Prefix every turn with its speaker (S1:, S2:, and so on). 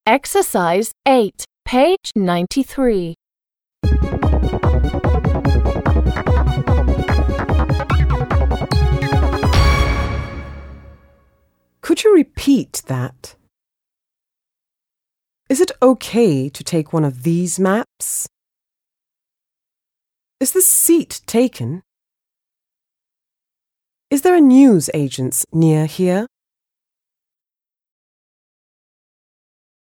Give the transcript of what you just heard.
S1: Exercise 8, page 93.
S2: Could you repeat that? Is it okay to take one of these maps? Is the seat taken? Is there a newsagent's near here?